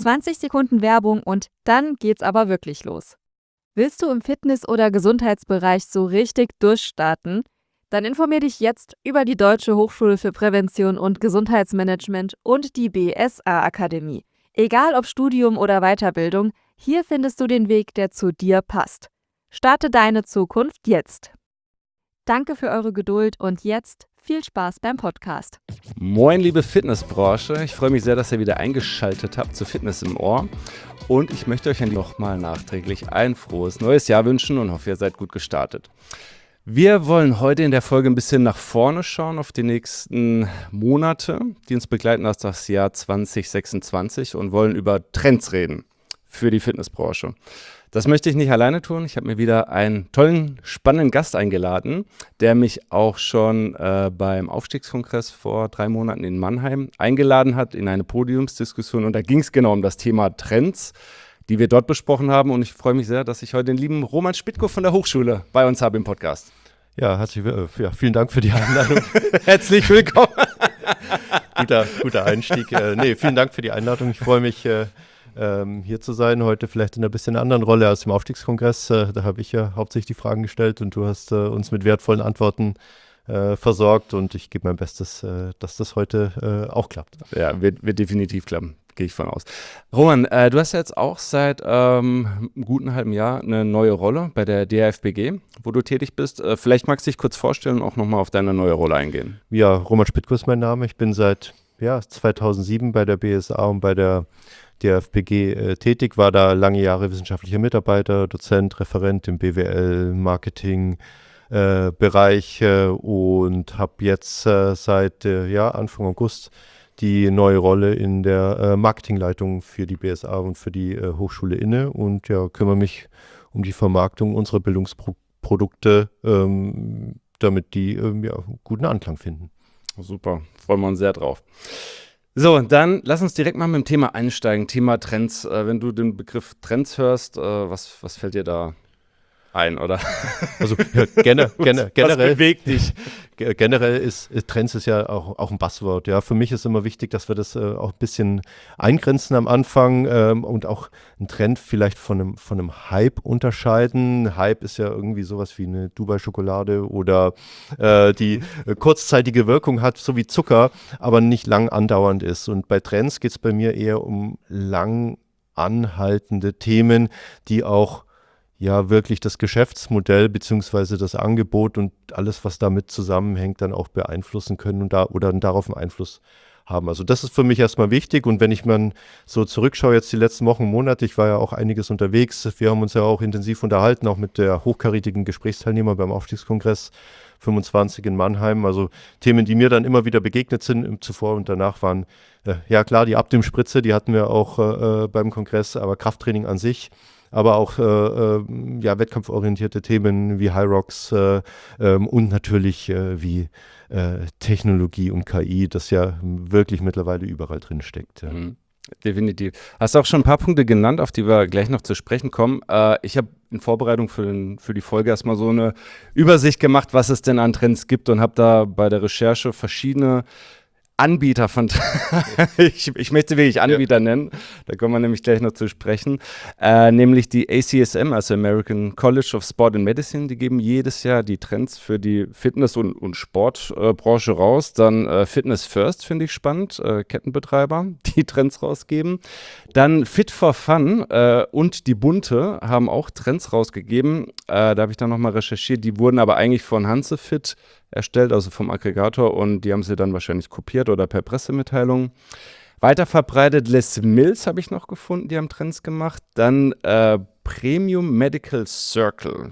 20 Sekunden Werbung und dann geht's aber wirklich los. Willst du im Fitness- oder Gesundheitsbereich so richtig durchstarten? Dann informier dich jetzt über die Deutsche Hochschule für Prävention und Gesundheitsmanagement und die BSA-Akademie. Egal ob Studium oder Weiterbildung, hier findest du den Weg, der zu dir passt. Starte deine Zukunft jetzt. Danke für eure Geduld und jetzt viel Spaß beim Podcast. Moin, liebe Fitnessbranche. Ich freue mich sehr, dass ihr wieder eingeschaltet habt zu Fitness im Ohr. Und ich möchte euch nochmal nachträglich ein frohes neues Jahr wünschen und hoffe, ihr seid gut gestartet. Wir wollen heute in der Folge ein bisschen nach vorne schauen auf die nächsten Monate, die uns begleiten aus das Jahr 2026 und wollen über Trends reden für die Fitnessbranche. Das möchte ich nicht alleine tun. Ich habe mir wieder einen tollen, spannenden Gast eingeladen, der mich auch schon beim Aufstiegskongress vor 3 Monaten in Mannheim eingeladen hat in eine Podiumsdiskussion. Und da ging es genau um das Thema Trends, die wir dort besprochen haben. Und ich freue mich sehr, dass ich heute den lieben Roman Spitko von der Hochschule bei uns habe im Podcast. Ja, vielen Dank für die Einladung. Herzlich willkommen. Guter Einstieg. Vielen Dank für die Einladung. Ich freue mich, hier zu sein, heute vielleicht in einer bisschen anderen Rolle als im Aufstiegskongress. Da habe ich ja hauptsächlich die Fragen gestellt und du hast uns mit wertvollen Antworten versorgt und ich gebe mein Bestes, dass das heute auch klappt. Ja, wird definitiv klappen, gehe ich von aus. Roman, du hast jetzt auch seit einem guten halben Jahr eine neue Rolle bei der DHFBG, wo du tätig bist. Vielleicht magst du dich kurz vorstellen und auch nochmal auf deine neue Rolle eingehen. Ja, Roman Spitko ist mein Name. Ich bin seit 2007 bei der BSA und bei der DHFBG tätig, war da lange Jahre wissenschaftlicher Mitarbeiter, Dozent, Referent im BWL, Marketing Bereich und habe jetzt seit Anfang August die neue Rolle in der Marketingleitung für die BSA und für die Hochschule inne und kümmere mich um die Vermarktung unserer Bildungsprodukte, damit die guten Anklang finden. Super, freuen wir uns sehr drauf. So, dann lass uns direkt mal mit dem Thema einsteigen, Thema Trends. Wenn du den Begriff Trends hörst, was fällt dir da ein, oder? Also generell. Was bewegt dich? Generell ist Trends ist ja auch ein Buzzword. Ja, für mich ist immer wichtig, dass wir das auch ein bisschen eingrenzen am Anfang und auch einen Trend vielleicht von einem Hype unterscheiden. Hype ist ja irgendwie sowas wie eine Dubai-Schokolade oder die kurzzeitige Wirkung hat, so wie Zucker, aber nicht lang andauernd ist. Und bei Trends geht es bei mir eher um lang anhaltende Themen, die auch wirklich das Geschäftsmodell beziehungsweise das Angebot und alles, was damit zusammenhängt, dann auch beeinflussen können und darauf einen Einfluss haben. Also das ist für mich erstmal wichtig und wenn ich mal so zurückschaue, jetzt die letzten Wochen, Monate, ich war ja auch einiges unterwegs, wir haben uns ja auch intensiv unterhalten, auch mit der hochkarätigen Gesprächsteilnehmer beim Aufstiegskongress 25 in Mannheim, also Themen, die mir dann immer wieder begegnet sind, zuvor und danach waren, klar, die Abdem-Spritze, die hatten wir auch beim Kongress, aber Krafttraining an sich, aber auch wettkampforientierte Themen wie High Rocks und natürlich wie Technologie und KI, das ja wirklich mittlerweile überall drin steckt. Ja. Mhm. Definitiv. Hast du auch schon ein paar Punkte genannt, auf die wir gleich noch zu sprechen kommen. Ich habe in Vorbereitung für die Folge erstmal so eine Übersicht gemacht, was es denn an Trends gibt und habe da bei der Recherche verschiedene Anbieter von, ich möchte wirklich Anbieter nennen, da kommen wir nämlich gleich noch zu sprechen, nämlich die ACSM, also American College of Sport and Medicine, die geben jedes Jahr die Trends für die Fitness- und Sportbranche raus. Dann Fitness First, finde ich spannend, Kettenbetreiber, die Trends rausgeben. Dann Fit for Fun und die Bunte haben auch Trends rausgegeben, da habe ich dann nochmal recherchiert, die wurden aber eigentlich von Hansefit erstellt, also vom Aggregator, und die haben sie dann wahrscheinlich kopiert oder per Pressemitteilung. Weiter verbreitet Les Mills habe ich noch gefunden, die haben Trends gemacht. Dann Premium Medical Circle.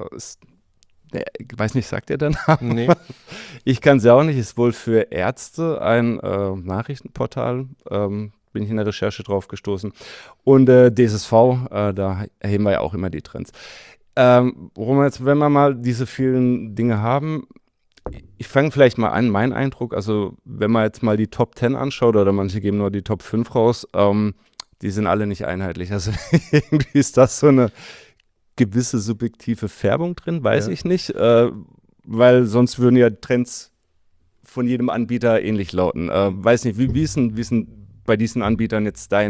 Ich weiß nicht, sagt ihr der Name? Nee. Ich kann es ja auch nicht, ist wohl für Ärzte ein Nachrichtenportal. Bin ich in der Recherche drauf gestoßen. Und DSSV, da erheben wir ja auch immer die Trends. Roman, jetzt, wenn wir mal diese vielen Dinge haben, ich fange vielleicht mal an, mein Eindruck, also wenn man jetzt mal die Top 10 anschaut oder manche geben nur die Top 5 raus, die sind alle nicht einheitlich. Also irgendwie ist das so eine gewisse subjektive Färbung drin, weiß ich nicht, weil sonst würden ja Trends von jedem Anbieter ähnlich lauten. Weiß nicht, wie ist denn bei diesen Anbietern jetzt dein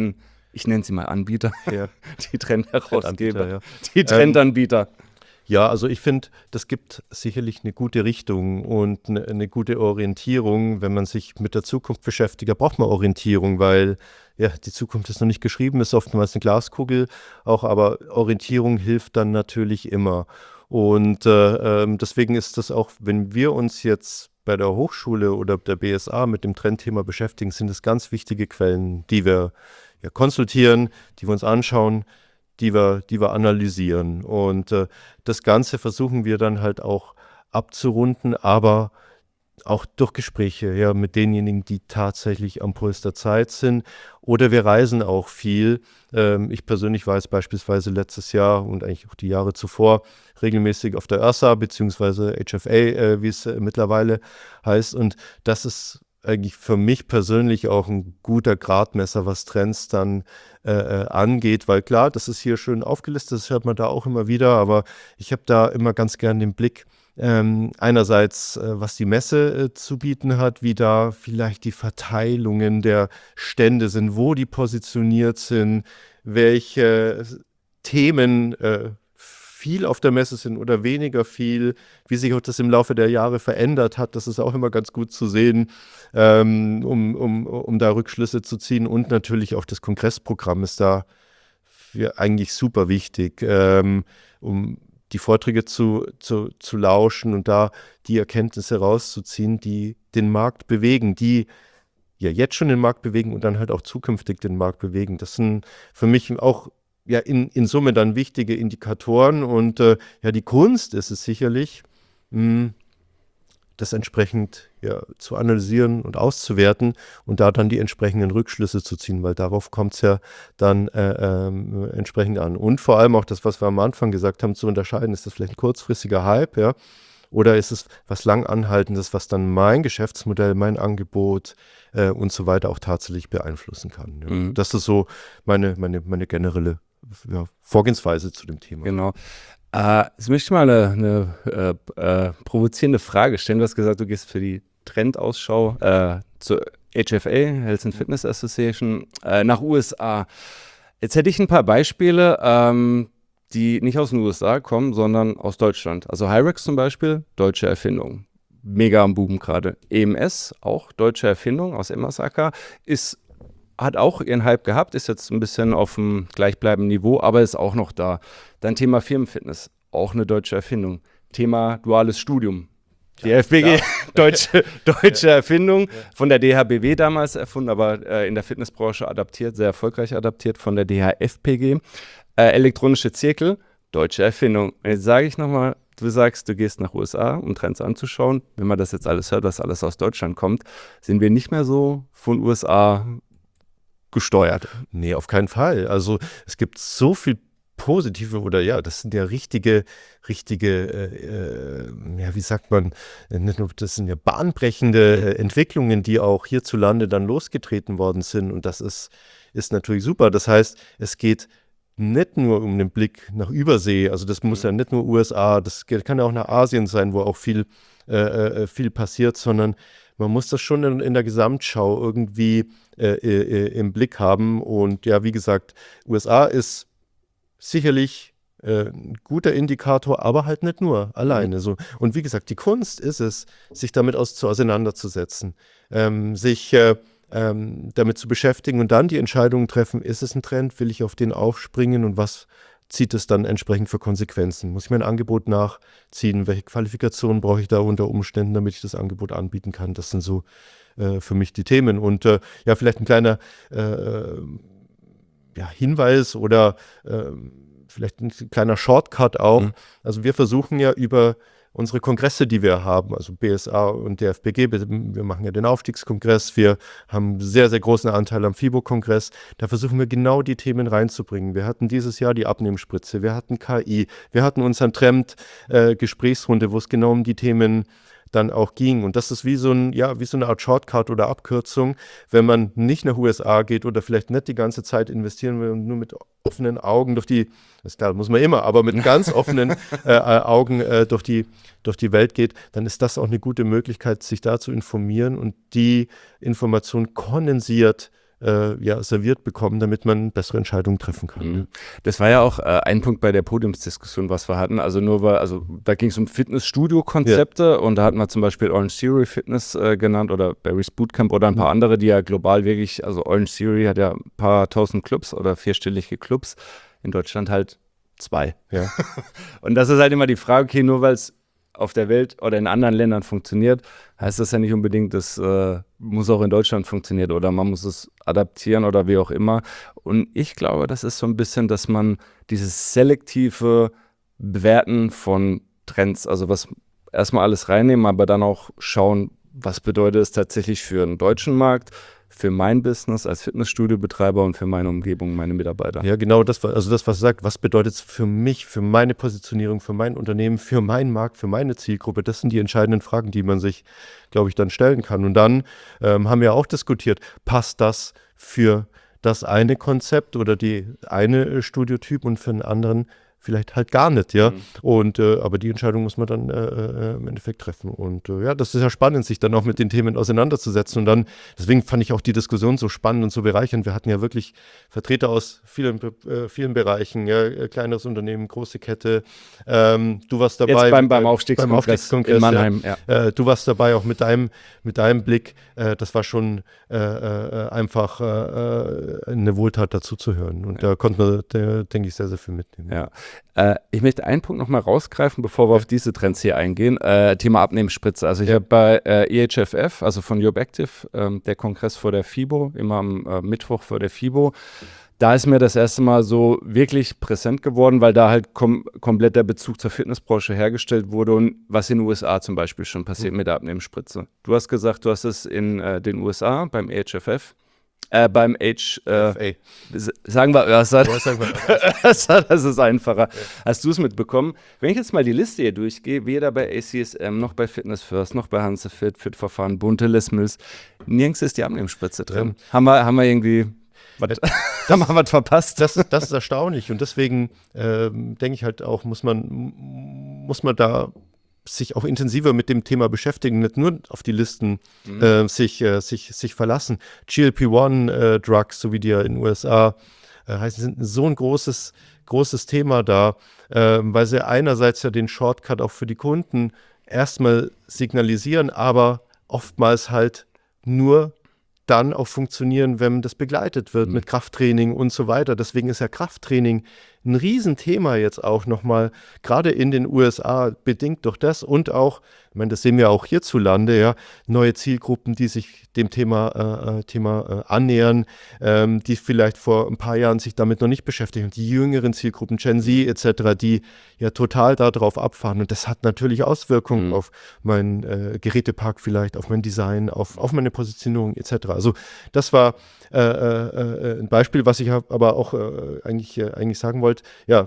ich nenne sie mal Anbieter, Ja. die Trendherausgeber, Ja. die Trendanbieter. Ja, also ich finde, das gibt sicherlich eine gute Richtung und eine gute Orientierung. Wenn man sich mit der Zukunft beschäftigt, da braucht man Orientierung, weil ja, die Zukunft ist noch nicht geschrieben, ist oftmals eine Glaskugel auch, aber Orientierung hilft dann natürlich immer. Und deswegen ist das auch, wenn wir uns jetzt bei der Hochschule oder der BSA mit dem Trendthema beschäftigen, sind es ganz wichtige Quellen, die wir konsultieren, die wir uns anschauen, die wir analysieren. Und das Ganze versuchen wir dann halt auch abzurunden, aber auch durch Gespräche mit denjenigen, die tatsächlich am Puls der Zeit sind. Oder wir reisen auch viel. Ich persönlich war jetzt beispielsweise letztes Jahr und eigentlich auch die Jahre zuvor regelmäßig auf der IRSA bzw. HFA, wie es mittlerweile heißt. Und das ist eigentlich für mich persönlich auch ein guter Gradmesser, was Trends dann angeht, weil klar, das ist hier schön aufgelistet, das hört man da auch immer wieder, aber ich habe da immer ganz gern den Blick, einerseits, was die Messe zu bieten hat, wie da vielleicht die Verteilungen der Stände sind, wo die positioniert sind, welche Themen viel auf der Messe sind oder weniger viel, wie sich auch das im Laufe der Jahre verändert hat, das ist auch immer ganz gut zu sehen, um da Rückschlüsse zu ziehen. Und natürlich auch das Kongressprogramm ist da eigentlich super wichtig, um die Vorträge zu lauschen und da die Erkenntnisse rauszuziehen, die den Markt bewegen, die ja jetzt schon den Markt bewegen und dann halt auch zukünftig den Markt bewegen. Das sind für mich auch in Summe dann wichtige Indikatoren und die Kunst ist es sicherlich, das entsprechend zu analysieren und auszuwerten und da dann die entsprechenden Rückschlüsse zu ziehen, weil darauf kommt es ja dann entsprechend an. Und vor allem auch das, was wir am Anfang gesagt haben, zu unterscheiden, ist das vielleicht ein kurzfristiger Hype, oder ist es was lang anhaltendes, was dann mein Geschäftsmodell, mein Angebot und so weiter auch tatsächlich beeinflussen kann. Ja. Mhm. Das ist so meine generelle Vorgehensweise zu dem Thema. Genau. Jetzt möchte ich mal eine provozierende Frage stellen. Du hast gesagt, du gehst für die Trendausschau zur HFA, Health and Fitness Association, nach USA. Jetzt hätte ich ein paar Beispiele, die nicht aus den USA kommen, sondern aus Deutschland. Also Hyrex zum Beispiel, deutsche Erfindung. Mega am Boom gerade. EMS, auch deutsche Erfindung aus Emasaka, hat auch ihren Hype gehabt, ist jetzt ein bisschen auf dem gleichbleibenden Niveau, aber ist auch noch da. Dann Thema Firmenfitness, auch eine deutsche Erfindung. Thema duales Studium. Die FBG, deutsche Erfindung, von der DHBW damals erfunden, aber in der Fitnessbranche adaptiert, sehr erfolgreich adaptiert von der DHFPG. Elektronische Zirkel, deutsche Erfindung. Jetzt sage ich nochmal, du sagst, du gehst nach USA, um Trends anzuschauen. Wenn man das jetzt alles hört, was alles aus Deutschland kommt, sind wir nicht mehr so von USA gesteuert. Nee, auf keinen Fall. Also es gibt so viel positive oder das sind ja richtige, wie sagt man, nicht nur, das sind ja bahnbrechende Entwicklungen, die auch hierzulande dann losgetreten worden sind und das ist natürlich super. Das heißt, es geht nicht nur um den Blick nach Übersee, also das muss ja nicht nur USA, das kann ja auch nach Asien sein, wo auch viel passiert, sondern man muss das schon in der Gesamtschau irgendwie im Blick haben. Und wie gesagt, USA ist sicherlich ein guter Indikator, aber halt nicht nur alleine. So. Und wie gesagt, die Kunst ist es, sich damit auseinanderzusetzen, sich damit zu beschäftigen und dann die Entscheidungen treffen, ist es ein Trend, will ich auf den aufspringen und was zieht es dann entsprechend für Konsequenzen? Muss ich mein Angebot nachziehen? Welche Qualifikationen brauche ich da unter Umständen, damit ich das Angebot anbieten kann? Das sind so für mich die Themen. Und vielleicht ein kleiner Hinweis oder vielleicht ein kleiner Shortcut auch. Mhm. Also wir versuchen ja über unsere Kongresse, die wir haben, also BSA und der FBG, wir machen ja den Aufstiegskongress, wir haben sehr, sehr großen Anteil am FIBO-Kongress, da versuchen wir genau die Themen reinzubringen. Wir hatten dieses Jahr die Abnehmspritze, wir hatten KI, wir hatten unseren Trend-Gesprächsrunde, wo es genau um die Themen dann auch ging. Und das ist wie so eine Art Shortcut oder Abkürzung, wenn man nicht nach USA geht oder vielleicht nicht die ganze Zeit investieren will und nur mit offenen Augen das ist klar, muss man immer, aber mit ganz offenen Augen durch die Welt geht, dann ist das auch eine gute Möglichkeit, sich da zu informieren und die Information kondensiert serviert bekommen, damit man bessere Entscheidungen treffen kann. Mhm. Das war ja auch ein Punkt bei der Podiumsdiskussion, was wir hatten. Also da ging es um Fitnessstudio-Konzepte und da hatten wir zum Beispiel Orange Theory Fitness genannt oder Barry's Bootcamp oder ein paar andere, die ja global wirklich, also Orange Theory hat ja ein paar tausend Clubs oder vierstellige Clubs, in Deutschland halt 2. Ja. Und das ist halt immer die Frage, okay, nur weil es auf der Welt oder in anderen Ländern funktioniert, heißt das ja nicht unbedingt, das muss auch in Deutschland funktionieren oder man muss es adaptieren oder wie auch immer. Und ich glaube, das ist so ein bisschen, dass man dieses selektive Bewerten von Trends, also was erstmal alles reinnehmen, aber dann auch schauen, was bedeutet es tatsächlich für den deutschen Markt, für mein Business als Fitnessstudio-Betreiber und für meine Umgebung, meine Mitarbeiter. Ja, genau, das, was er sagt, was bedeutet es für mich, für meine Positionierung, für mein Unternehmen, für meinen Markt, für meine Zielgruppe, das sind die entscheidenden Fragen, die man sich, glaube ich, dann stellen kann. Und dann haben wir auch diskutiert, passt das für das eine Konzept oder die eine Studiotyp und für einen anderen vielleicht halt gar nicht, ja. Und aber die Entscheidung muss man dann im Endeffekt treffen. Und das ist ja spannend, sich dann auch mit den Themen auseinanderzusetzen. Und dann, deswegen fand ich auch die Diskussion so spannend und so bereichernd. Wir hatten ja wirklich Vertreter aus vielen Bereichen, ja, kleineres Unternehmen, große Kette. Du warst dabei. Jetzt beim Aufstiegskongress in Mannheim. Ja. Du warst dabei auch mit deinem Blick. Das war schon einfach eine Wohltat dazu zu hören. Und da konnte man, denke ich, sehr, sehr viel mitnehmen. Ja. Ich möchte einen Punkt nochmal rausgreifen, bevor wir auf diese Trends hier eingehen. Thema Abnehmensspritze. Also ich habe bei EHFF, also von Europe Active, der Kongress vor der FIBO, immer am Mittwoch vor der FIBO, da ist mir das erste Mal so wirklich präsent geworden, weil da halt komplett der Bezug zur Fitnessbranche hergestellt wurde und was in den USA zum Beispiel schon passiert mit der Abnehmensspritze. Du hast gesagt, du hast es in den USA beim EHFF. Beim sagen wir Örsat. Das ist einfacher. Ja. Hast du es mitbekommen? Wenn ich jetzt mal die Liste hier durchgehe, weder bei ACSM, noch bei Fitness First, noch bei Hansefit, Fit-Verfahren, bunte Listmills, nirgends ist die Abnehmensspritze drin. Haben wir irgendwie da haben wir was verpasst. Das ist erstaunlich und deswegen denke ich halt auch, muss man da sich auch intensiver mit dem Thema beschäftigen, nicht nur auf die Listen sich verlassen. GLP-1 Drugs, so wie die ja in den USA heißen, sind so ein großes Thema da, weil sie einerseits ja den Shortcut auch für die Kunden erstmal signalisieren, aber oftmals halt nur dann auch funktionieren, wenn das begleitet wird mit Krafttraining und so weiter. Deswegen ist ja Krafttraining ein Riesenthema jetzt auch nochmal, gerade in den USA, bedingt durch das und auch, ich meine, das sehen wir auch hierzulande, ja, neue Zielgruppen, die sich dem Thema annähern, die vielleicht vor ein paar Jahren sich damit noch nicht beschäftigen, die jüngeren Zielgruppen, Gen Z etc., die ja total darauf abfahren und das hat natürlich Auswirkungen auf meinen Gerätepark vielleicht, auf mein Design, auf meine Positionierung etc. Also das war ein Beispiel, was ich aber auch eigentlich sagen wollte, ja,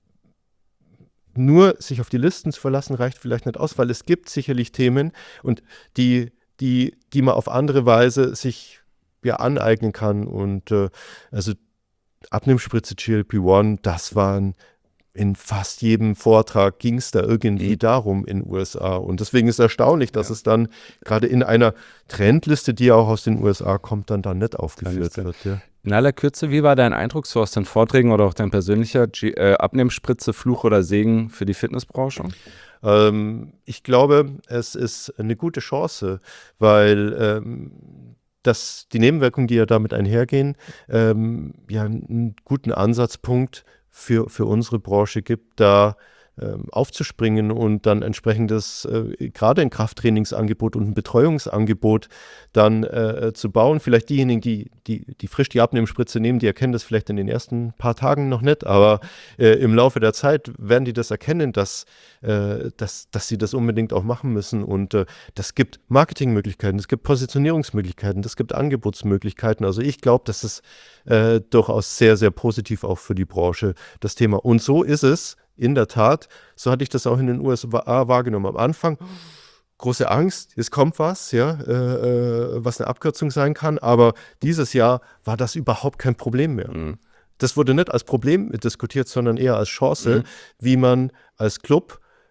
nur sich auf die Listen zu verlassen, reicht vielleicht nicht aus, weil es gibt sicherlich Themen und die man auf andere Weise sich ja aneignen kann. Und also Abnehmensspritze, GLP-1, das waren in fast jedem Vortrag ging es da irgendwie darum in den USA. Und deswegen ist es erstaunlich, dass es dann gerade in einer Trendliste, die auch aus den USA kommt, dann nicht aufgeführt wird. Ja. In aller Kürze, wie war dein Eindruck so aus den Vorträgen oder auch dein persönlicher Abnehmensspritze, Fluch oder Segen für die Fitnessbranche? Ich glaube, es ist eine gute Chance, weil die Nebenwirkungen, die ja damit einhergehen, ja einen guten Ansatzpunkt für unsere Branche gibt, da aufzuspringen und dann entsprechendes, gerade ein Krafttrainingsangebot und ein Betreuungsangebot dann zu bauen. Vielleicht diejenigen, die frisch die Abnehmensspritze nehmen, die erkennen das vielleicht in den ersten paar Tagen noch nicht, aber im Laufe der Zeit werden die das erkennen, dass sie das unbedingt auch machen müssen. Und das gibt Marketingmöglichkeiten, es gibt Positionierungsmöglichkeiten, es gibt Angebotsmöglichkeiten. Also ich glaube, das ist durchaus sehr, sehr positiv auch für die Branche, das Thema. Und so ist es in der Tat, so hatte ich das auch in den USA wahrgenommen. Am Anfang große Angst, es kommt was, ja, was eine Abkürzung sein kann, aber dieses Jahr war das überhaupt kein Problem mehr. Das wurde nicht als Problem diskutiert, sondern eher als Chance, wie man als Club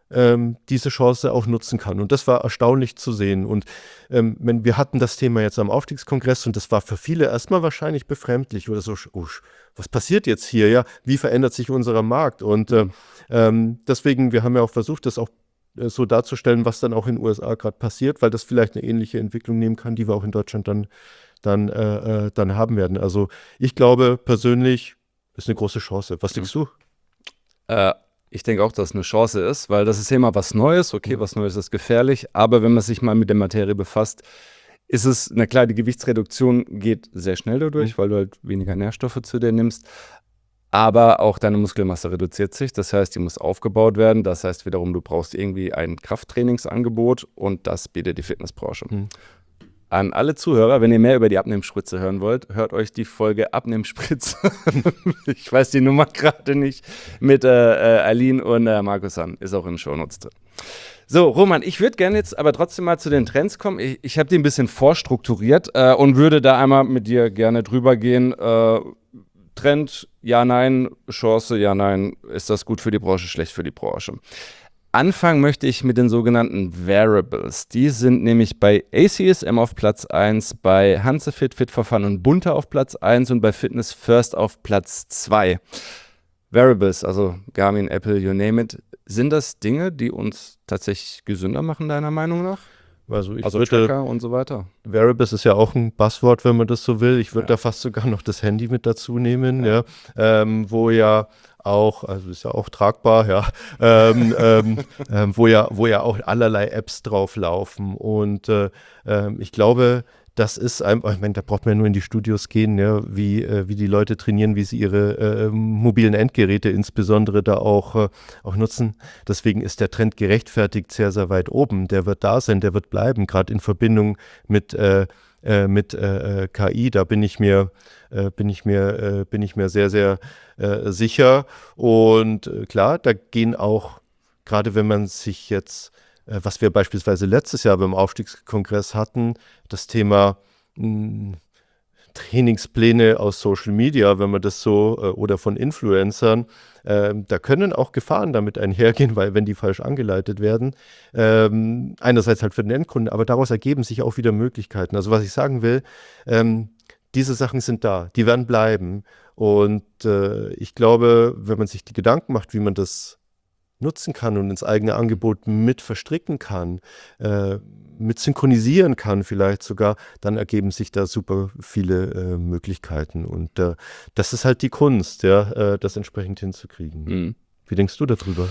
diese Chance auch nutzen kann. Und das war erstaunlich zu sehen. Und wir hatten das Thema jetzt am Aufstiegskongress und das war für viele erstmal wahrscheinlich befremdlich oder so, was passiert jetzt hier? Ja? Wie verändert sich unser Markt? Und deswegen, wir haben ja auch versucht, das auch so darzustellen, was dann auch in den USA gerade passiert, weil das vielleicht eine ähnliche Entwicklung nehmen kann, die wir auch in Deutschland dann haben werden. Also ich glaube persönlich, ist eine große Chance. Was denkst du? Ich denke auch, dass es eine Chance ist, weil das ist ja immer was Neues. Okay, was Neues ist gefährlich, aber wenn man sich mal mit der Materie befasst, ist es, na klar, die Gewichtsreduktion geht sehr schnell dadurch, weil du halt weniger Nährstoffe zu dir nimmst, aber auch deine Muskelmasse reduziert sich, das heißt, die muss aufgebaut werden, das heißt wiederum, du brauchst irgendwie ein Krafttrainingsangebot und das bietet die Fitnessbranche. An alle Zuhörer, wenn ihr mehr über die Abnehmspritze hören wollt, hört euch die Folge Abnehmspritze, ich weiß die Nummer gerade nicht, mit Aline und Markus an. Ist auch in den Shownotes drin. So, Roman, ich würde gerne jetzt aber trotzdem mal zu den Trends kommen. Ich habe die ein bisschen vorstrukturiert und würde da einmal mit dir gerne drüber gehen. Trend, ja, nein, Chance, ja, nein, ist das gut für die Branche, schlecht für die Branche? Anfangen möchte ich mit den sogenannten Wearables. Die sind nämlich bei ACSM auf Platz 1, bei Hansefit, Fit for Fun und Bunte auf Platz 1 und bei Fitness First auf Platz 2. Wearables, also Garmin, Apple, you name it, sind das Dinge, die uns tatsächlich gesünder machen, deiner Meinung nach? Also Tracker und so weiter. Wearables ist ja auch ein Buzzword, wenn man das so will. Ich würde da fast sogar noch das Handy mit dazu nehmen, wo ja auch, also ist ja auch tragbar, wo ja auch allerlei Apps drauf laufen. Und ich glaube, das ist einfach, ich meine, da braucht man ja nur in die Studios gehen, wie die Leute trainieren, wie sie ihre mobilen Endgeräte insbesondere da auch nutzen. Deswegen ist der Trend gerechtfertigt sehr, sehr weit oben. Der wird da sein, der wird bleiben, gerade in Verbindung mit KI. Da bin ich mir sehr, sehr sicher. Und klar, da gehen auch, gerade wenn man sich jetzt was wir beispielsweise letztes Jahr beim Aufstiegskongress hatten, das Thema Trainingspläne aus Social Media, wenn man das so, oder von Influencern, da können auch Gefahren damit einhergehen, weil wenn die falsch angeleitet werden, einerseits halt für den Endkunden, aber daraus ergeben sich auch wieder Möglichkeiten. Also was ich sagen will, diese Sachen sind da, die werden bleiben und ich glaube, wenn man sich die Gedanken macht, wie man das nutzen kann und ins eigene Angebot mit verstricken kann, mit synchronisieren kann vielleicht sogar, dann ergeben sich da super viele Möglichkeiten. Und das ist halt die Kunst, das entsprechend hinzukriegen. Wie denkst du darüber?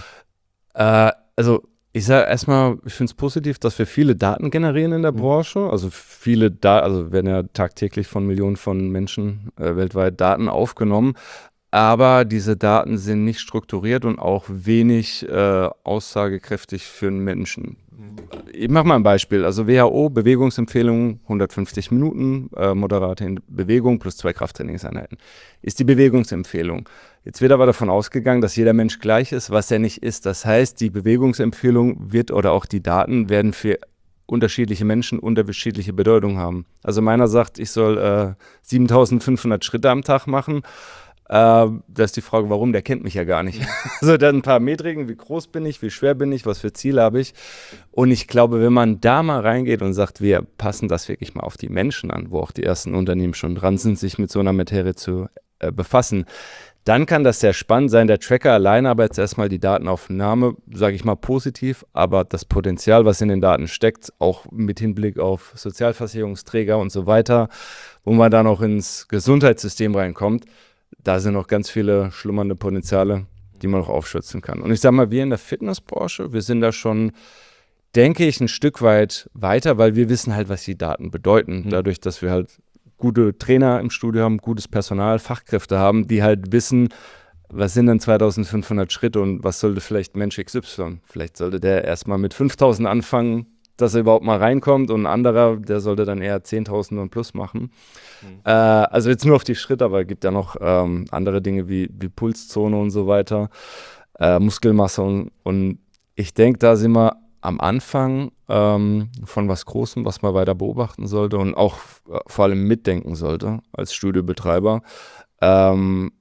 Also ich sage erstmal, ich finde es positiv, dass wir viele Daten generieren in der Branche. Also viele Daten, also werden ja tagtäglich von Millionen von Menschen weltweit Daten aufgenommen. Aber diese Daten sind nicht strukturiert und auch wenig aussagekräftig für einen Menschen. Ich mache mal ein Beispiel. Also WHO, Bewegungsempfehlung, 150 Minuten, moderate Bewegung plus 2 Krafttrainingseinheiten. Ist die Bewegungsempfehlung. Jetzt wird aber davon ausgegangen, dass jeder Mensch gleich ist, was er nicht ist. Das heißt, die Bewegungsempfehlung wird oder auch die Daten werden für unterschiedliche Menschen unterschiedliche Bedeutung haben. Also meiner sagt, ich soll 7500 Schritte am Tag machen. Da ist die Frage, warum, der kennt mich ja gar nicht. Also dann ein paar Metriken, wie groß bin ich, wie schwer bin ich, was für Ziele habe ich. Und ich glaube, wenn man da mal reingeht und sagt, wir passen das wirklich mal auf die Menschen an, wo auch die ersten Unternehmen schon dran sind, sich mit so einer Materie zu befassen, dann kann das sehr spannend sein. Der Tracker alleine aber jetzt erstmal die Datenaufnahme, sage ich mal positiv, aber das Potenzial, was in den Daten steckt, auch mit Hinblick auf Sozialversicherungsträger und so weiter, wo man dann auch ins Gesundheitssystem reinkommt, da sind noch ganz viele schlummernde Potenziale, die man noch aufschützen kann. Und ich sage mal, wir in der Fitnessbranche, wir sind da schon, denke ich, ein Stück weit weiter, weil wir wissen halt, was die Daten bedeuten. Dadurch, dass wir halt gute Trainer im Studio haben, gutes Personal, Fachkräfte haben, die halt wissen, was sind denn 2500 Schritte und was sollte vielleicht Mensch XY? Vielleicht sollte der erstmal mit 5000 anfangen, dass er überhaupt mal reinkommt, und ein anderer, der sollte dann eher 10.000 und plus machen. Also jetzt nur auf die Schritte, aber es gibt ja noch andere Dinge wie Pulszone und so weiter, Muskelmasse und ich denke, da sind wir am Anfang von was Großem, was man weiter beobachten sollte und auch vor allem mitdenken sollte als Studiobetreiber.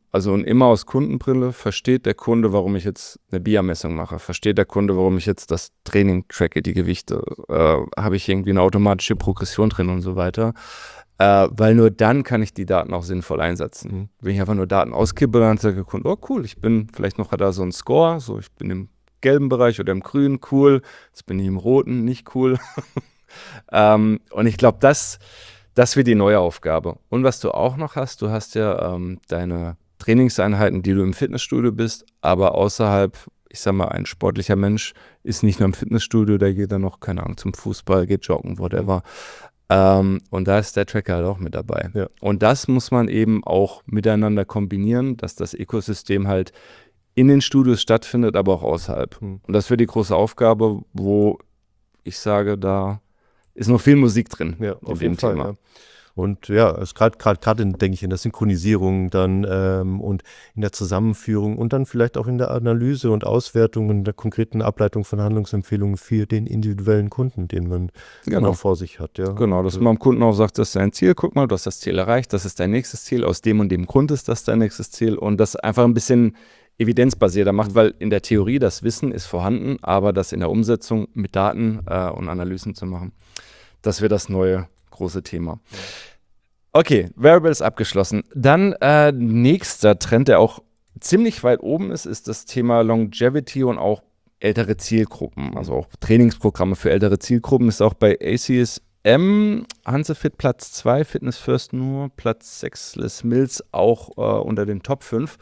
Also und immer aus Kundenbrille, versteht der Kunde, warum ich jetzt eine BIA-Messung mache? Versteht der Kunde, warum ich jetzt das Training tracke, die Gewichte? Habe ich irgendwie eine automatische Progression drin und so weiter? Weil nur dann kann ich die Daten auch sinnvoll einsetzen. Wenn ich einfach nur Daten auskippe, dann sagt der Kunde, oh cool, ich bin, vielleicht noch hat er so einen Score, so ich bin im gelben Bereich oder im grünen, cool, jetzt bin ich im roten, nicht cool. Und ich glaube, das wird die neue Aufgabe. Und was du auch noch hast, du hast ja deine Trainingseinheiten, die du im Fitnessstudio bist, aber außerhalb, ich sag mal, ein sportlicher Mensch ist nicht nur im Fitnessstudio, der geht dann noch, keine Ahnung, zum Fußball, geht joggen, whatever. Und da ist der Tracker halt auch mit dabei. Ja. Und das muss man eben auch miteinander kombinieren, dass das Ökosystem halt in den Studios stattfindet, aber auch außerhalb. Und das wird die große Aufgabe, wo ich sage, da ist noch viel Musik drin auf jeden Fall, Thema. ja. Und ja, es gerade denke ich, in der Synchronisierung dann und in der Zusammenführung und dann vielleicht auch in der Analyse und Auswertung und der konkreten Ableitung von Handlungsempfehlungen für den individuellen Kunden, den man dann auch vor sich hat. Ja. Genau, dass man dem Kunden auch sagt, das ist dein Ziel, guck mal, du hast das Ziel erreicht, das ist dein nächstes Ziel, aus dem und dem Grund ist das dein nächstes Ziel und das einfach ein bisschen evidenzbasierter macht, weil in der Theorie das Wissen ist vorhanden, aber das in der Umsetzung mit Daten und Analysen zu machen, das wird das neue große Thema. Okay, Wearables abgeschlossen. Dann nächster Trend, der auch ziemlich weit oben ist das Thema Longevity und auch ältere Zielgruppen. Also auch Trainingsprogramme für ältere Zielgruppen ist auch bei ACSM, Hansefit Platz 2, Fitness First nur, Platz 6, Les Mills auch unter den Top 5.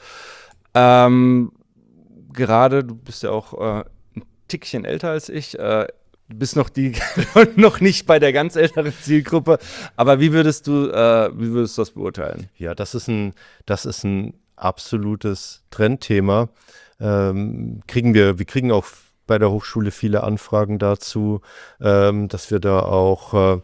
Gerade, du bist ja auch ein Tickchen älter als ich, du bist noch nicht bei der ganz älteren Zielgruppe, aber wie würdest du das beurteilen? Ja, das ist ein absolutes Trendthema. Wir kriegen auch bei der Hochschule viele Anfragen dazu, dass wir da auch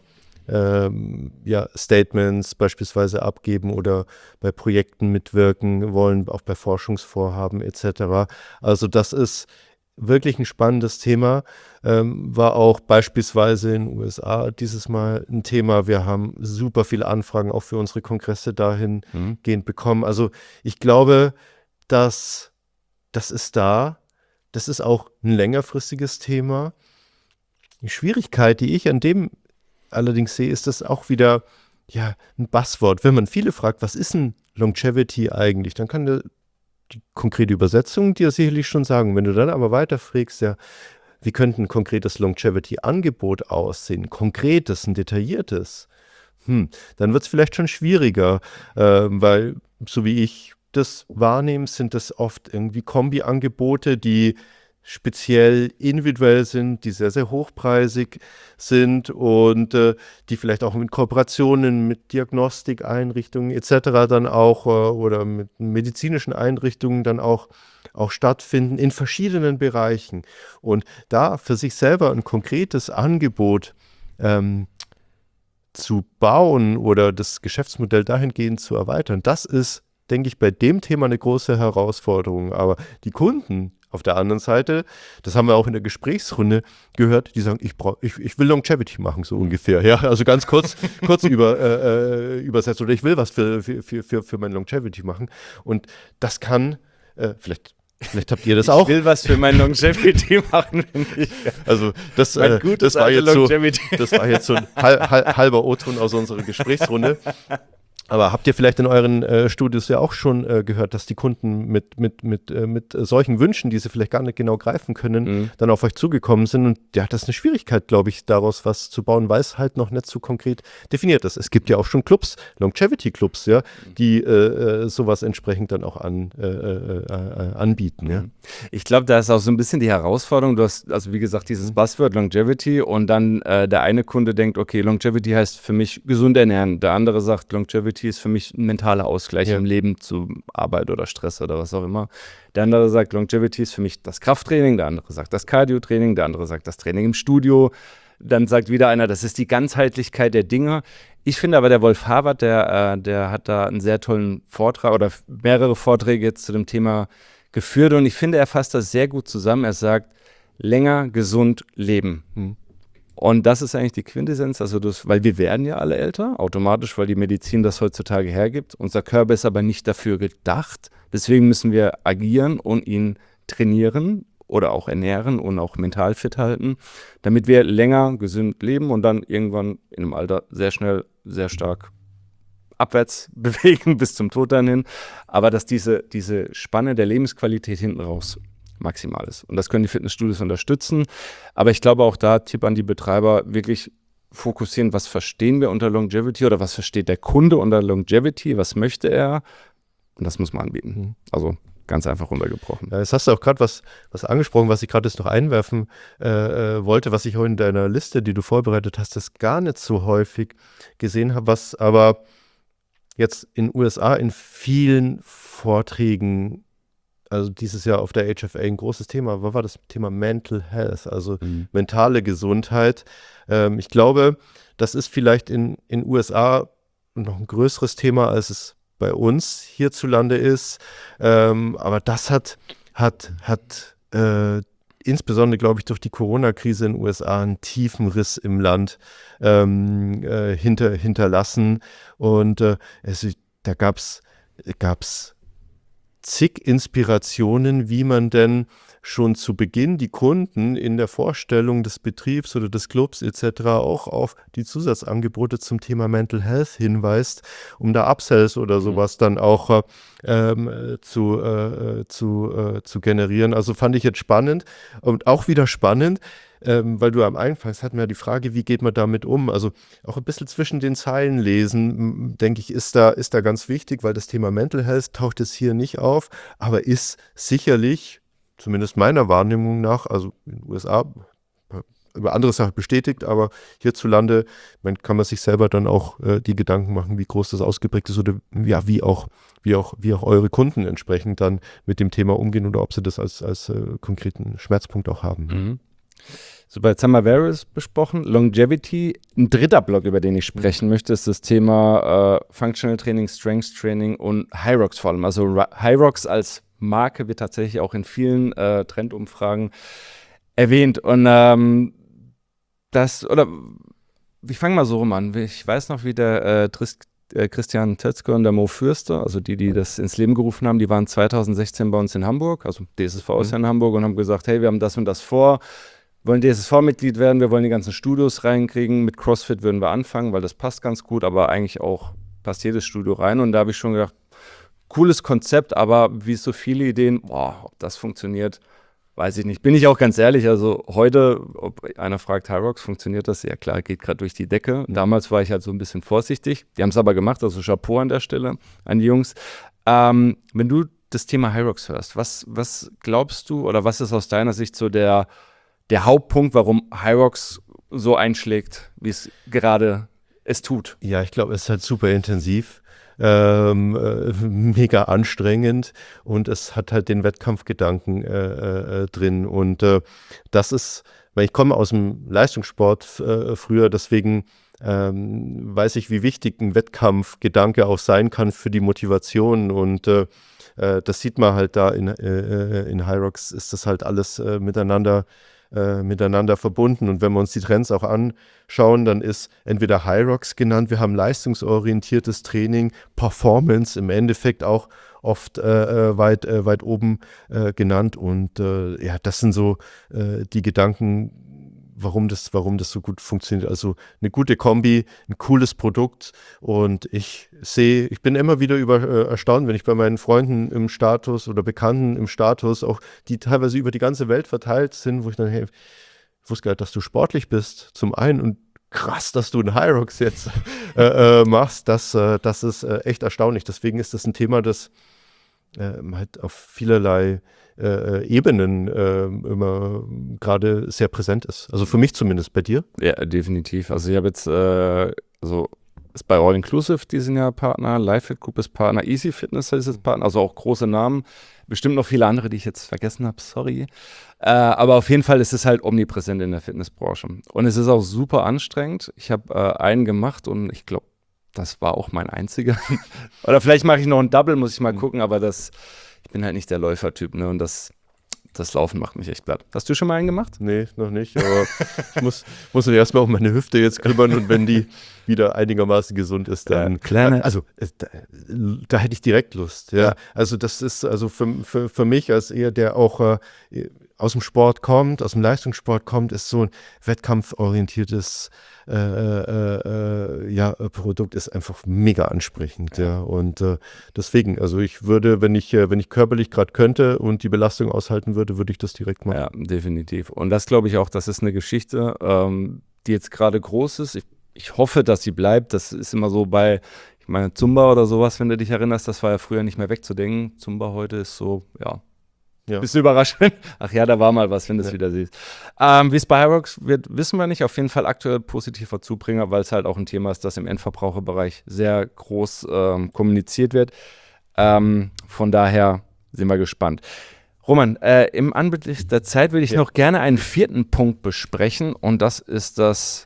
Statements beispielsweise abgeben oder bei Projekten mitwirken wollen, auch bei Forschungsvorhaben etc. Also das ist wirklich ein spannendes Thema, war auch beispielsweise in den USA dieses Mal ein Thema. Wir haben super viele Anfragen auch für unsere Kongresse dahingehend bekommen. Also ich glaube, das ist da. Das ist auch ein längerfristiges Thema. Die Schwierigkeit, die ich an dem allerdings sehe, ist das auch wieder ein Buzzword. Wenn man viele fragt, was ist ein Longevity eigentlich, dann kann die konkrete Übersetzung dir sicherlich schon sagen. Wenn du dann aber weiter fragst, wie könnte ein konkretes Longevity-Angebot aussehen, ein detailliertes, dann wird es vielleicht schon schwieriger, weil, so wie ich das wahrnehme, sind das oft irgendwie Kombi-Angebote, die speziell individuell sind, die sehr, sehr hochpreisig sind und die vielleicht auch mit Kooperationen mit Diagnostikeinrichtungen etc. dann auch oder mit medizinischen Einrichtungen dann auch stattfinden in verschiedenen Bereichen. Und da für sich selber ein konkretes Angebot zu bauen oder das Geschäftsmodell dahingehend zu erweitern, das ist, denke ich, bei dem Thema eine große Herausforderung. Aber die Kunden auf der anderen Seite, das haben wir auch in der Gesprächsrunde gehört, die sagen, ich will Longevity machen, so ungefähr. Ja, also ganz kurz übersetzt, oder ich will was für mein Longevity machen. Und das kann, vielleicht habt ihr das auch. Ich will was für mein Longevity machen. Also das war jetzt so ein halber O-Ton aus unserer Gesprächsrunde. Aber habt ihr vielleicht in euren Studios ja auch schon gehört, dass die Kunden mit solchen Wünschen, die sie vielleicht gar nicht genau greifen können, dann auf euch zugekommen sind? Und das ist eine Schwierigkeit, glaube ich, daraus was zu bauen, weil es halt noch nicht so konkret definiert ist. Es gibt ja auch schon Clubs, Longevity-Clubs, die sowas entsprechend dann auch anbieten. Ja. Ich glaube, da ist auch so ein bisschen die Herausforderung. Du hast, also wie gesagt, dieses Buzzword Longevity und dann der eine Kunde denkt, okay, Longevity heißt für mich gesund ernähren. Der andere sagt, Longevity ist für mich ein mentaler Ausgleich im Leben zu Arbeit oder Stress oder was auch immer. Der andere sagt, Longevity ist für mich das Krafttraining, der andere sagt das Cardio-Training, der andere sagt das Training im Studio. Dann sagt wieder einer, das ist die Ganzheitlichkeit der Dinge. Ich finde aber, der Wolf Habert, der hat da einen sehr tollen Vortrag oder mehrere Vorträge jetzt zu dem Thema geführt und ich finde, er fasst das sehr gut zusammen. Er sagt, länger gesund leben. Und das ist eigentlich die Quintessenz, also weil wir werden ja alle älter, automatisch, weil die Medizin das heutzutage hergibt. Unser Körper ist aber nicht dafür gedacht. Deswegen müssen wir agieren und ihn trainieren oder auch ernähren und auch mental fit halten, damit wir länger gesund leben und dann irgendwann in einem Alter sehr schnell, sehr stark abwärts bewegen bis zum Tod dann hin. Aber dass diese Spanne der Lebensqualität hinten raus maximal ist. Und das können die Fitnessstudios unterstützen. Aber ich glaube auch da, Tipp an die Betreiber, wirklich fokussieren, was verstehen wir unter Longevity oder was versteht der Kunde unter Longevity, was möchte er? Und das muss man anbieten. Also ganz einfach runtergebrochen. Ja, jetzt hast du auch gerade was angesprochen, was ich gerade jetzt noch einwerfen wollte, was ich auch in deiner Liste, die du vorbereitet hast, das gar nicht so häufig gesehen habe, was aber jetzt in den USA in vielen Vorträgen, also dieses Jahr auf der HFA ein großes Thema, was war das Thema Mental Health, also mentale Gesundheit. Ich glaube, das ist vielleicht in den USA noch ein größeres Thema, als es bei uns hierzulande ist. Aber das hat insbesondere, glaube ich, durch die Corona-Krise in den USA einen tiefen Riss im Land hinterlassen. Und da gab's zig Inspirationen, wie man denn schon zu Beginn die Kunden in der Vorstellung des Betriebs oder des Clubs etc. auch auf die Zusatzangebote zum Thema Mental Health hinweist, um da Upsells oder sowas dann auch zu generieren. Also fand ich jetzt spannend und auch wieder spannend, weil du am Anfang hatten wir ja die Frage, wie geht man damit um? Also auch ein bisschen zwischen den Zeilen lesen, denke ich, ist da ganz wichtig, weil das Thema Mental Health taucht es hier nicht auf, aber ist sicherlich, zumindest meiner Wahrnehmung nach, also in den USA, über andere Sachen bestätigt, aber hierzulande kann man sich selber dann auch die Gedanken machen, wie groß das ausgeprägt ist oder ja, wie auch eure Kunden entsprechend dann mit dem Thema umgehen oder ob sie das als konkreten Schmerzpunkt auch haben. Mhm. Super, jetzt haben wir Various besprochen. Longevity, ein dritter Block, über den ich sprechen möchte, ist das Thema Functional Training, Strength Training und Hyrox vor allem. Also Hyrox als Marke wird tatsächlich auch in vielen Trendumfragen erwähnt. Und ich fange mal so rum an. Ich weiß noch, wie der Christian Tetzke und der Mo Fürster, also die das ins Leben gerufen haben, die waren 2016 bei uns in Hamburg, also DSSV ist ja in Hamburg, und haben gesagt, hey, wir haben das und das vor, wollen DSSV-Mitglied werden, wir wollen die ganzen Studios reinkriegen, mit CrossFit würden wir anfangen, weil das passt ganz gut, aber eigentlich auch passt jedes Studio rein. Und da habe ich schon gedacht, cooles Konzept, aber wie so viele Ideen, ob das funktioniert, weiß ich nicht. Bin ich auch ganz ehrlich, also heute, ob einer fragt, Hyrox, funktioniert das? Ja klar, geht gerade durch die Decke. Damals war ich halt so ein bisschen vorsichtig. Die haben es aber gemacht, also Chapeau an der Stelle an die Jungs. Wenn du das Thema Hyrox hörst, was glaubst du oder was ist aus deiner Sicht so der Hauptpunkt, warum Hyrox so einschlägt, wie es gerade es tut? Ja, ich glaube, es ist halt super intensiv. Mega anstrengend und es hat halt den Wettkampfgedanken drin und das ist, weil ich komme aus dem Leistungssport früher, deswegen weiß ich, wie wichtig ein Wettkampfgedanke auch sein kann für die Motivation und das sieht man halt da in Hyrox ist das halt alles miteinander verbunden. Und wenn wir uns die Trends auch anschauen, dann ist entweder Hyrox genannt, wir haben leistungsorientiertes Training, Performance im Endeffekt auch oft weit oben genannt. Und ja, das sind so die Gedanken, warum das so gut funktioniert. Also eine gute Kombi, ein cooles Produkt und ich bin immer wieder erstaunt, wenn ich bei meinen Freunden im Status oder Bekannten im Status, auch die teilweise über die ganze Welt verteilt sind, wo ich dann, hey, ich wusste gar nicht, dass du sportlich bist, zum einen und krass, dass du einen Hyrox jetzt machst, das ist echt erstaunlich. Deswegen ist das ein Thema, das halt auf vielerlei Ebenen immer gerade sehr präsent ist. Also für mich zumindest, bei dir? Ja, definitiv. Also ich habe jetzt, ist bei All Inclusive diesen Jahr Partner, LifeFit Group ist Partner, Easy Fitness ist jetzt Partner, also auch große Namen. Bestimmt noch viele andere, die ich jetzt vergessen habe, sorry. Aber auf jeden Fall ist es halt omnipräsent in der Fitnessbranche. Und es ist auch super anstrengend. Ich habe einen gemacht und ich glaube, das war auch mein einziger. Oder vielleicht mache ich noch ein Double, muss ich mal gucken, aber ich bin halt nicht der Läufertyp, ne? Und das das Laufen macht mich echt platt. Hast du schon mal einen gemacht? Nee, noch nicht, aber ich muss mich erstmal um meine Hüfte jetzt kümmern und wenn die wieder einigermaßen gesund ist, dann da hätte ich direkt Lust. Ja. Also das ist also für mich als eher der auch aus dem Sport kommt, aus dem Leistungssport kommt, ist so ein wettkampforientiertes Produkt ist einfach mega ansprechend. Ja. Und deswegen, also ich würde, wenn ich körperlich gerade könnte und die Belastung aushalten würde, würde ich das direkt machen. Ja, definitiv. Und das glaube ich auch, das ist eine Geschichte, die jetzt gerade groß ist. Ich hoffe, dass sie bleibt. Das ist immer so bei, ich meine, Zumba oder sowas, wenn du dich erinnerst, das war ja früher nicht mehr wegzudenken. Zumba heute ist so, ja. Bist du überrascht? Ach ja, da war mal was, wenn du es wieder siehst. Wie es bei HYROX wird, wissen wir nicht. Auf jeden Fall aktuell positiver Zubringer, weil es halt auch ein Thema ist, das im Endverbraucherbereich sehr groß kommuniziert wird. Von daher sind wir gespannt. Roman, im Anblick der Zeit würde ich noch gerne einen 4. Punkt besprechen und das ist das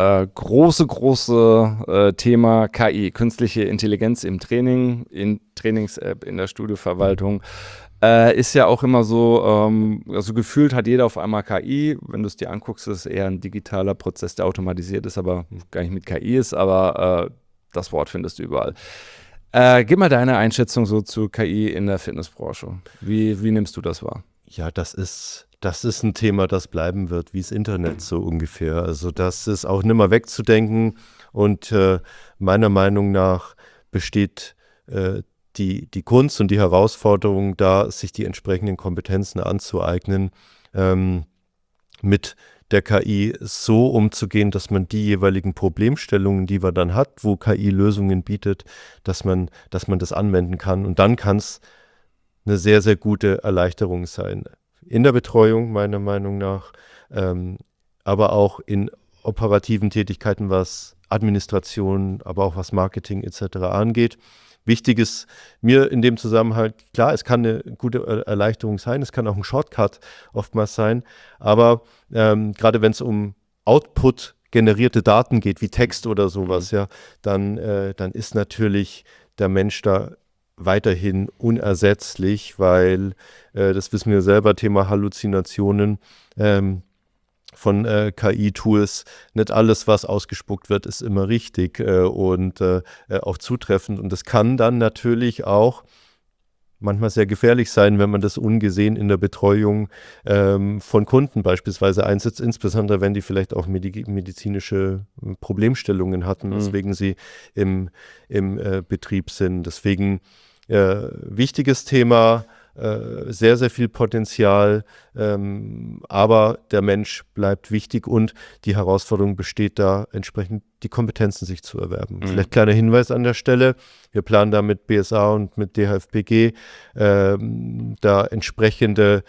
große Thema KI, künstliche Intelligenz im Training, in Trainings-App, in der Studioverwaltung. Ist ja auch immer so, also gefühlt hat jeder auf einmal KI. Wenn du es dir anguckst, ist es eher ein digitaler Prozess, der automatisiert ist, aber gar nicht mit KI ist, aber das Wort findest du überall. Gib mal deine Einschätzung so zu KI in der Fitnessbranche. Wie nimmst du das wahr? Ja, das ist ein Thema, das bleiben wird, wie das Internet so ungefähr. Also das ist auch nimmer wegzudenken und meiner Meinung nach besteht die Kunst und die Herausforderung da, sich die entsprechenden Kompetenzen anzueignen, mit der KI so umzugehen, dass man die jeweiligen Problemstellungen, die man dann hat, wo KI Lösungen bietet, dass man das anwenden kann. Und dann kann es eine sehr, sehr gute Erleichterung sein. In der Betreuung, meiner Meinung nach, aber auch in operativen Tätigkeiten, was Administration, aber auch was Marketing etc. angeht. Wichtig ist mir in dem Zusammenhang, klar, es kann eine gute Erleichterung sein, es kann auch ein Shortcut oftmals sein, aber gerade wenn es um Output-generierte Daten geht, wie Text oder sowas, dann ist natürlich der Mensch da weiterhin unersetzlich, weil, das wissen wir selber, Thema Halluzinationen, von KI-Tools, nicht alles, was ausgespuckt wird, ist immer richtig und auch zutreffend. Und das kann dann natürlich auch manchmal sehr gefährlich sein, wenn man das ungesehen in der Betreuung von Kunden beispielsweise einsetzt, insbesondere wenn die vielleicht auch medizinische Problemstellungen hatten, weswegen sie im Betrieb sind. Deswegen wichtiges Thema, sehr, sehr viel Potenzial, aber der Mensch bleibt wichtig und die Herausforderung besteht da, entsprechend die Kompetenzen sich zu erwerben. Vielleicht kleiner Hinweis an der Stelle, wir planen da mit BSA und mit DHFBG da entsprechende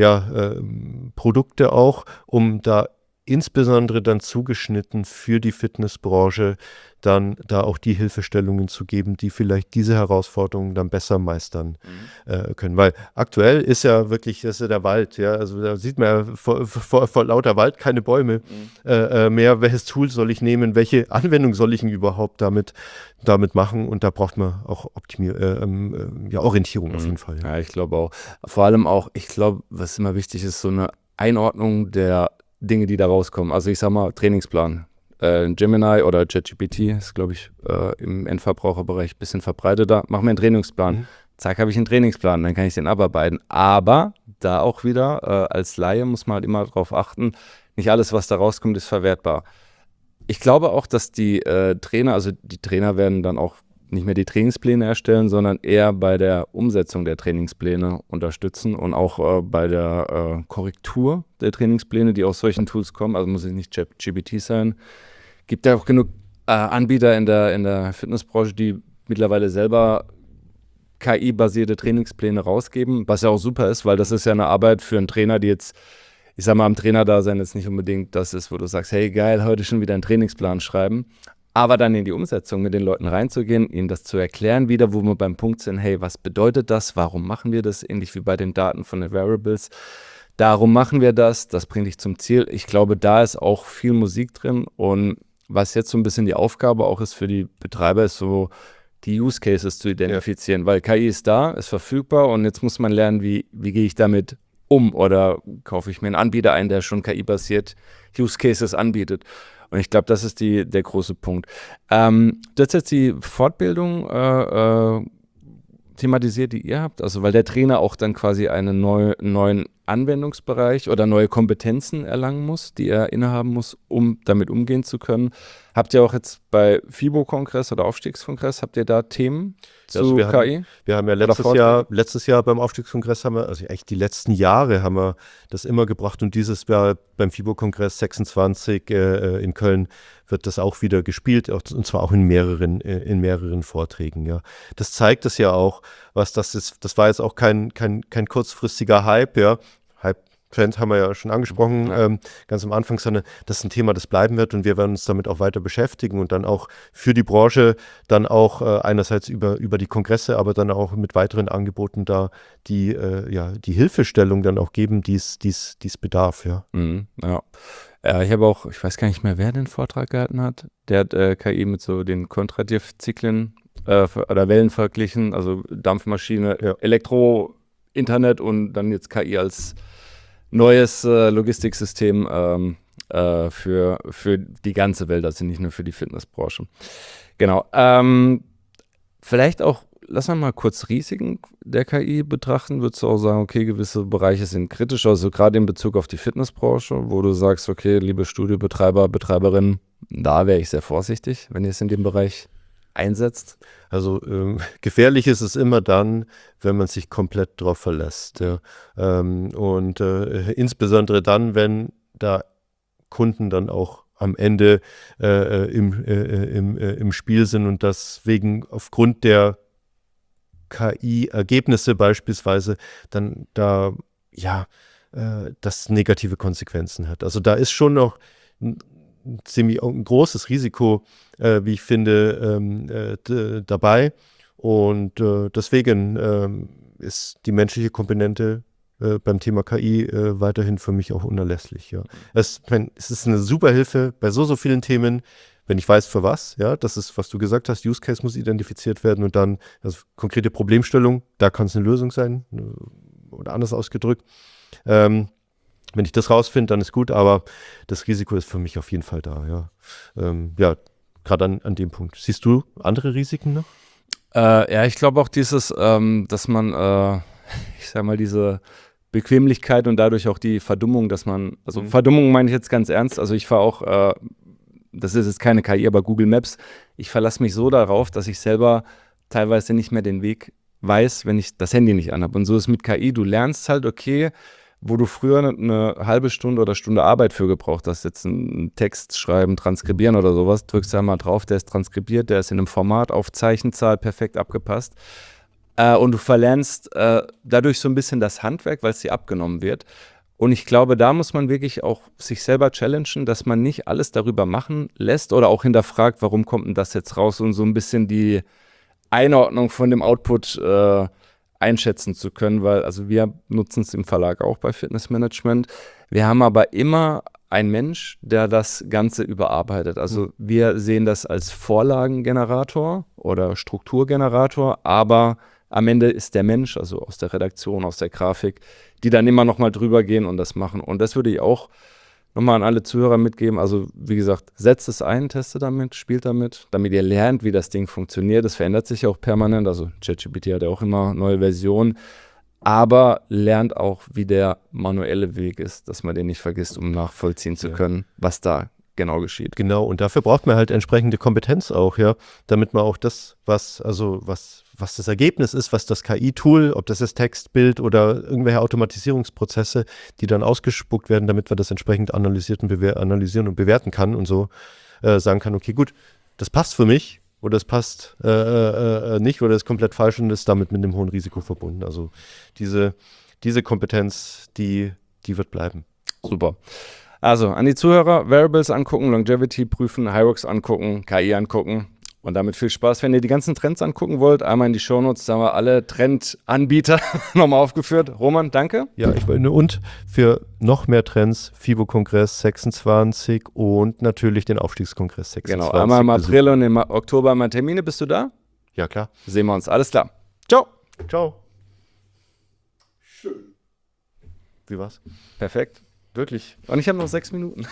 Produkte auch, um da insbesondere dann zugeschnitten für die Fitnessbranche dann da auch die Hilfestellungen zu geben, die vielleicht diese Herausforderungen dann besser meistern können. Weil aktuell ist ja wirklich, das ist ja der Wald, also da sieht man ja vor lauter Wald keine Bäume mehr. Welches Tool soll ich nehmen? Welche Anwendung soll ich denn überhaupt damit machen? Und da braucht man auch Orientierung auf jeden Fall. Ja, ich glaube auch. Vor allem auch, ich glaube, was immer wichtig ist, so eine Einordnung der Dinge, die da rauskommen. Also ich sag mal, Trainingsplan. Gemini oder ChatGPT ist, glaube ich, im Endverbraucherbereich ein bisschen verbreiteter. Mach mir einen Trainingsplan. Zack, habe ich einen Trainingsplan, dann kann ich den abarbeiten. Aber da auch wieder, als Laie muss man halt immer darauf achten, nicht alles, was da rauskommt, ist verwertbar. Ich glaube auch, dass die Trainer werden dann auch nicht mehr die Trainingspläne erstellen, sondern eher bei der Umsetzung der Trainingspläne unterstützen und auch bei der Korrektur der Trainingspläne, die aus solchen Tools kommen. Also muss es nicht ChatGPT sein. Gibt ja auch genug Anbieter in der Fitnessbranche, die mittlerweile selber KI-basierte Trainingspläne rausgeben, was ja auch super ist, weil das ist ja eine Arbeit für einen Trainer, die jetzt, ich sag mal, am Trainerdasein jetzt nicht unbedingt das ist, wo du sagst, hey geil, heute schon wieder einen Trainingsplan schreiben. Aber dann in die Umsetzung mit den Leuten reinzugehen, ihnen das zu erklären wieder, wo wir beim Punkt sind, hey, was bedeutet das, warum machen wir das, ähnlich wie bei den Daten von den Variables, darum machen wir das bringt dich zum Ziel. Ich glaube, da ist auch viel Musik drin und was jetzt so ein bisschen die Aufgabe auch ist für die Betreiber, ist so die Use Cases zu identifizieren, weil KI ist da, ist verfügbar und jetzt muss man lernen, wie gehe ich damit oder kaufe ich mir einen Anbieter ein, der schon KI-basiert Use Cases anbietet. Und ich glaube, das ist der große Punkt. Du hast jetzt die Fortbildung thematisiert, die ihr habt, also weil der Trainer auch dann quasi einen neuen Anwendungsbereich oder neue Kompetenzen erlangen muss, die er innehaben muss, um damit umgehen zu können. Habt ihr auch jetzt bei FIBO-Kongress oder Aufstiegskongress, habt ihr da Themen zu KI? Wir haben ja letztes Jahr beim Aufstiegskongress also eigentlich die letzten Jahre haben wir das immer gebracht und dieses Jahr beim FIBO-Kongress 26 in Köln wird das auch wieder gespielt, und zwar auch in mehreren Vorträgen. Ja. Das zeigt es ja auch, was das ist. Das war jetzt auch kein kurzfristiger Hype, ja. Hype-Trend haben wir ja schon angesprochen, ganz am Anfang, sondern das ist ein Thema, das bleiben wird und wir werden uns damit auch weiter beschäftigen und dann auch für die Branche dann auch einerseits über die Kongresse, aber dann auch mit weiteren Angeboten da die Hilfestellung dann auch geben, die es bedarf. Ja. Ja. Ich habe auch, ich weiß gar nicht mehr, wer den Vortrag gehalten hat. Der hat KI mit so den Kontradiv-Zyklen oder Wellen verglichen, also Dampfmaschine, Elektro, Internet und dann jetzt KI als neues Logistiksystem für die ganze Welt, also nicht nur für die Fitnessbranche. Genau. Vielleicht auch, lass uns mal kurz Risiken der KI betrachten. Würdest du auch sagen, okay, gewisse Bereiche sind kritisch, also gerade in Bezug auf die Fitnessbranche, wo du sagst, okay, liebe Studiobetreiber, Betreiberinnen, da wäre ich sehr vorsichtig, wenn ihr es in dem Bereich einsetzt? Also gefährlich ist es immer dann, wenn man sich komplett drauf verlässt. Ja. Und insbesondere dann, wenn da Kunden dann auch am Ende im Spiel sind und deswegen aufgrund der KI-Ergebnisse beispielsweise dann da das negative Konsequenzen hat. Also da ist schon noch ein großes Risiko, wie ich finde, dabei. Und deswegen ist die menschliche Komponente beim Thema KI weiterhin für mich auch unerlässlich. Ja. Es ist eine super Hilfe bei so vielen Themen, wenn ich weiß, für was. Ja, das ist, was du gesagt hast, Use Case muss identifiziert werden und dann konkrete Problemstellung, da kann es eine Lösung sein oder anders ausgedrückt. Wenn ich das rausfinde, dann ist gut, aber das Risiko ist für mich auf jeden Fall da. Ja, gerade an dem Punkt. Siehst du andere Risiken noch? Ja, ich glaube auch dieses, dass man, ich sag mal, diese Bequemlichkeit und dadurch auch die Verdummung, dass man, also Verdummung meine ich jetzt ganz ernst, also ich fahre auch, das ist jetzt keine KI, aber Google Maps, ich verlasse mich so darauf, dass ich selber teilweise nicht mehr den Weg weiß, wenn ich das Handy nicht anhabe. Und so ist mit KI, du lernst halt, okay, wo du früher eine halbe Stunde oder Stunde Arbeit für gebraucht hast, jetzt einen Text schreiben, transkribieren oder sowas, drückst du einmal drauf, der ist transkribiert, der ist in einem Format auf Zeichenzahl perfekt abgepasst. Und du verlernst dadurch so ein bisschen das Handwerk, weil es dir abgenommen wird. Und ich glaube, da muss man wirklich auch sich selber challengen, dass man nicht alles darüber machen lässt oder auch hinterfragt, warum kommt denn das jetzt raus und so ein bisschen die Einordnung von dem Output einschätzen zu können, weil also wir nutzen es im Verlag auch bei Fitnessmanagement. Wir haben aber immer einen Mensch, der das Ganze überarbeitet. Also wir sehen das als Vorlagengenerator oder Strukturgenerator, aber am Ende ist der Mensch, also aus der Redaktion, aus der Grafik, die dann immer noch mal drüber gehen und das machen. Und das würde ich auch nochmal an alle Zuhörer mitgeben. Also wie gesagt, setzt es ein, testet damit, spielt damit ihr lernt, wie das Ding funktioniert. Das verändert sich auch permanent. Also ChatGPT hat ja auch immer neue Versionen. Aber lernt auch, wie der manuelle Weg ist, dass man den nicht vergisst, um nachvollziehen zu können, was da genau geschieht. Genau, und dafür braucht man halt entsprechende Kompetenz auch, ja, damit man auch das, was das Ergebnis ist, was das KI-Tool, ob das ist Text, Bild oder irgendwelche Automatisierungsprozesse, die dann ausgespuckt werden, damit man das entsprechend analysieren und bewerten kann und so sagen kann, okay, gut, das passt für mich oder es passt nicht oder ist komplett falsch und ist damit mit einem hohen Risiko verbunden. Also diese Kompetenz, die wird bleiben. Super. Also an die Zuhörer, Variables angucken, Longevity prüfen, HYROX angucken, KI angucken und damit viel Spaß. Wenn ihr die ganzen Trends angucken wollt, einmal in die Shownotes, da haben wir alle Trendanbieter nochmal aufgeführt. Roman, danke. Ja, und für noch mehr Trends, FIBO-Kongress 26 und natürlich den Aufstiegskongress 26. Genau, einmal im April und im Oktober mal Termine. Bist du da? Ja, klar. Sehen wir uns. Alles klar. Ciao. Ciao. Wie war's? Perfekt. Wirklich. Und ich habe noch 6 Minuten.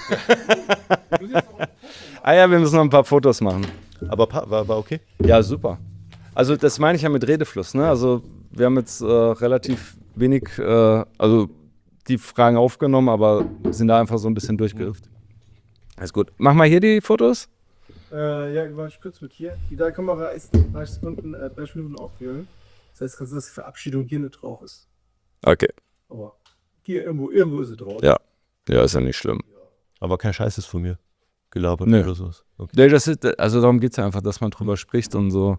Ja, wir müssen noch ein paar Fotos machen. Aber war okay? Ja, super. Also das meine ich ja mit Redefluss, ne? Also wir haben jetzt relativ wenig, also die Fragen aufgenommen, aber sind da einfach so ein bisschen durchgeirrt. Alles gut. Mach mal hier die Fotos. Ja, warte kurz mit hier. Die da Kamera ist in 30 Sekunden, 30 Minuten aufgehört. Das heißt, kannst du das Verabschiedung hier nicht drauf ist. Okay. Aber hier irgendwo ist es drauf. Ja. Ja, ist ja nicht schlimm. Aber kein Scheiß ist von mir gelabert Nö. oder sowas. Okay. Nee, das ist, also darum geht es ja einfach, dass man drüber spricht und so.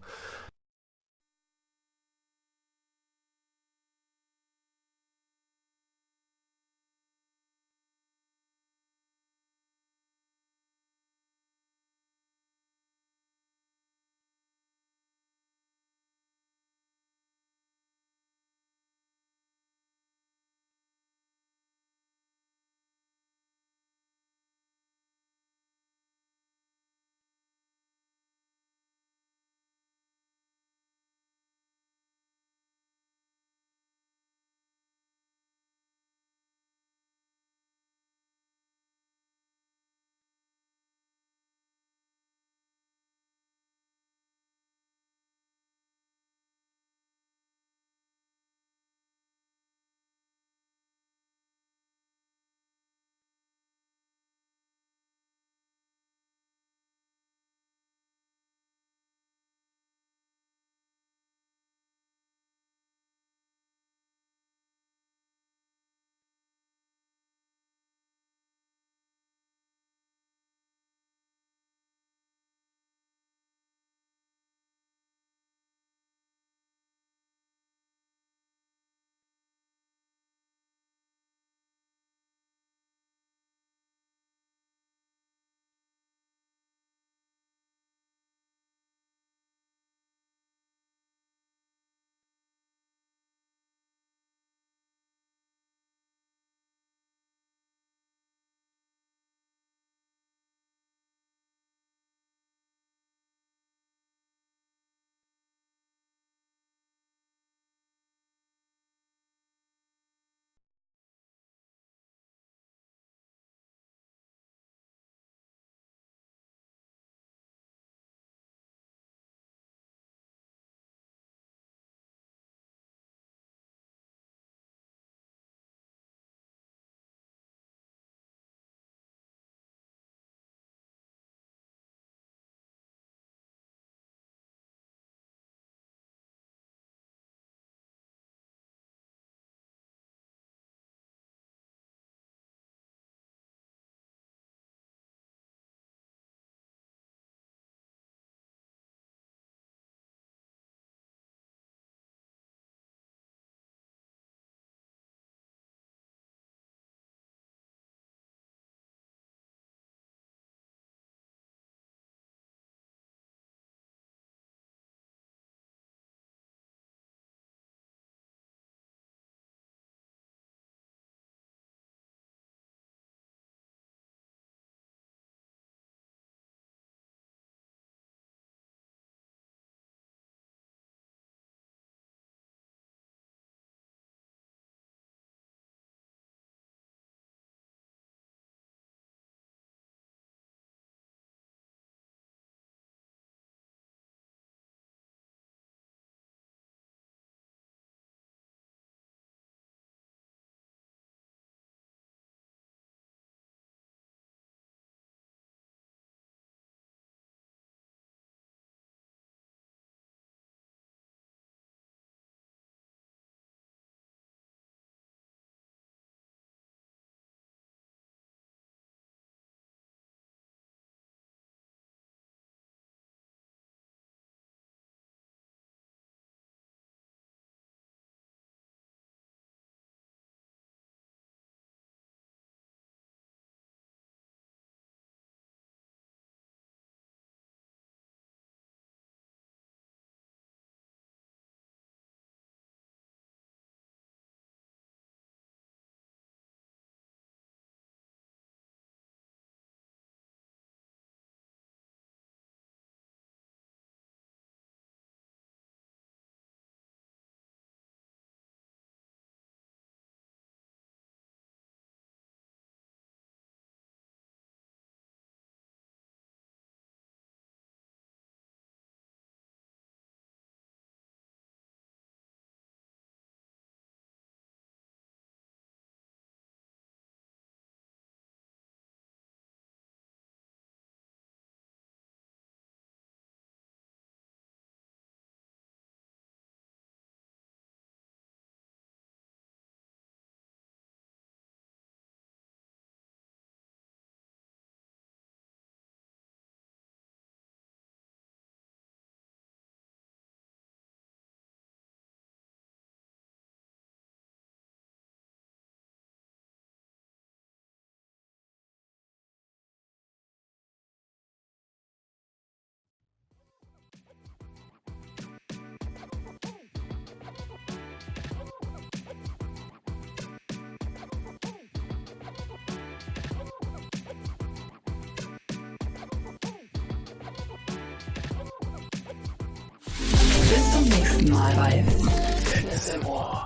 Bis zum nächsten Mal bei Fitness im Ohr.